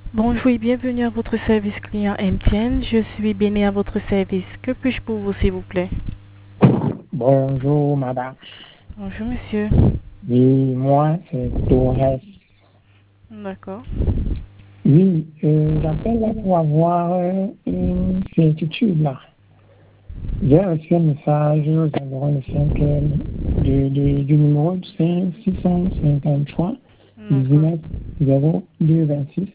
Bonjour et bienvenue à votre service client MTN. Je suis Béné à votre service. Que puis-je pour vous, s'il vous plaît? Bonjour, madame. Bonjour, monsieur. Oui, moi, c'est Torres. D'accord. Oui, j'appelle là pour avoir une certitude là. J'ai reçu un message aux environs de 5 heures du numéro 653 D'accord. 19 02 26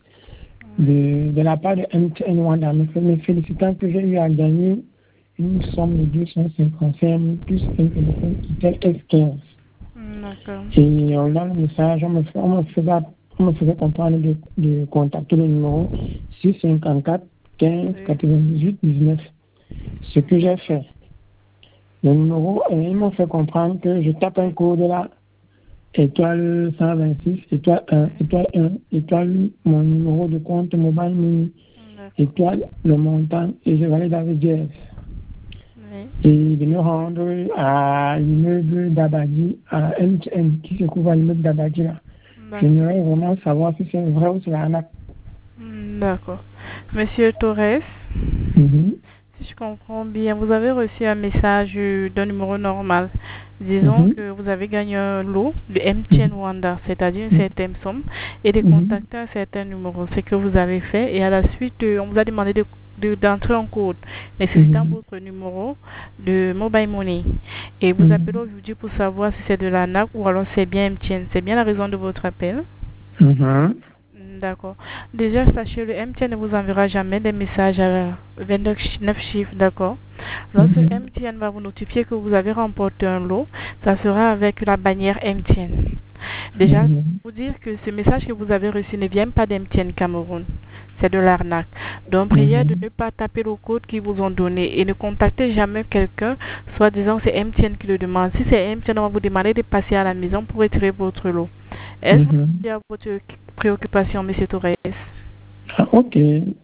de la part de MTN Wanda, me félicitant que j'ai eu à gagner une somme de 255 plus un téléphone Itel S15. D'accord. Et dans le message, on me faisait comprendre de contacter le numéro 654 15 Oui. 98 19. Ce que j'ai fait. Le numéro, ils m'ont fait comprendre que je tape un code là, étoile 126, étoile 1, étoile 1, étoile mon numéro de compte mobile mini, D'accord. étoile le montant et je valide avec DS. Oui. Et de me rendre à l'immeuble d'Abadi, à MTN, qui se trouve à l'immeuble d'Abadi là. D'accord. J'aimerais vraiment savoir si c'est vrai ou c'est l'arnaque. D'accord. Monsieur Torres, Mhm, si je comprends bien, vous avez reçu un message d'un numéro normal. Disons mhm, que vous avez gagné un lot de mhm, MTN Wanda, c'est-à-dire une mhm, certaine somme, et de mhm, contacter un certain numéro. C'est ce que vous avez fait, et à la suite, on vous a demandé d'entrer un code nécessitant mhm, votre numéro de mobile money. Et vous appelez mhm, aujourd'hui pour savoir si c'est de l'arnaque ou alors c'est bien MTN. C'est bien la raison de votre appel? mhm, D'accord. Déjà, sachez, le MTN ne vous enverra jamais des messages à 29 chiffres, d'accord? Lorsque mhm, MTN va vous notifier que vous avez remporté un lot, ça sera avec la bannière MTN. Déjà, mhm, vous dire que ce message que vous avez reçu ne vient pas d'MTN Cameroun. C'est de l'arnaque. Donc, prière de mhm. ne pas taper le code qu'ils vous ont donné et ne contactez jamais quelqu'un, soit disant que c'est MTN qui le demande. Si c'est MTN, on va vous demander de passer à la maison pour retirer votre lot. Est-ce que Mhm. vous avez votre préoccupation, Monsieur Torres? Ah, ok.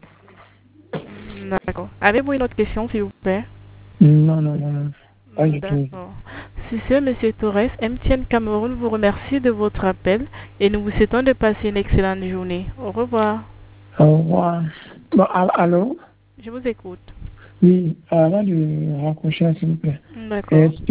D'accord. Avez-vous une autre question, s'il vous plaît? Non, non, non, non. Pas du tout. D'accord. Si c'est Monsieur Torres, MTN Cameroun vous remercie de votre appel et nous vous souhaitons de passer une excellente journée. Au revoir. Au revoir. Bon, allô? Je vous écoute. Oui, avant de raccrocher, s'il vous plaît. D'accord. Est-ce que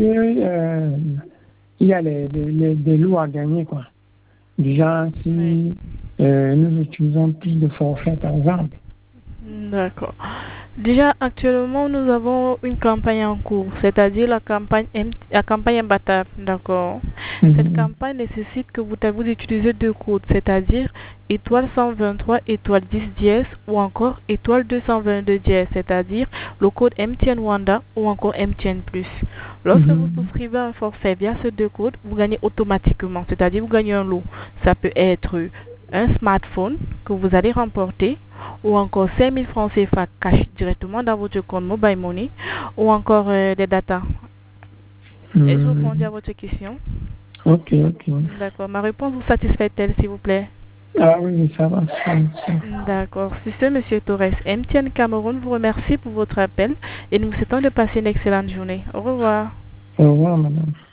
il y a des lots à gagner, quoi? Déjà, Oui. si nous utilisons plus de forfaits, par exemple. D'accord. Déjà, actuellement, nous avons une campagne en cours, c'est-à-dire la campagne imbattable. D'accord. Cette Mhm, campagne nécessite que vous utilisez deux codes, c'est-à-dire étoile 123, étoile 10 dièse ou encore étoile 222 dièse, c'est-à-dire le code MTN Wanda ou encore MTN Plus. Lorsque vous mhm, souscrivez un forfait via ces deux codes, vous gagnez automatiquement, c'est-à-dire vous gagnez un lot. Ça peut être un smartphone que vous allez remporter ou encore 5000 francs CFA cash directement dans votre compte Mobile Money ou encore des data. Ai-je répondu mhm. à votre question? Ok, ok. D'accord. Ma réponse vous satisfait-elle, s'il vous plaît? Ah oui, ça va. D'accord. C'est ce, Monsieur Torres. MTN Cameroun vous remercie pour votre appel et nous vous souhaitons de passer une excellente journée. Au revoir. Au revoir, madame.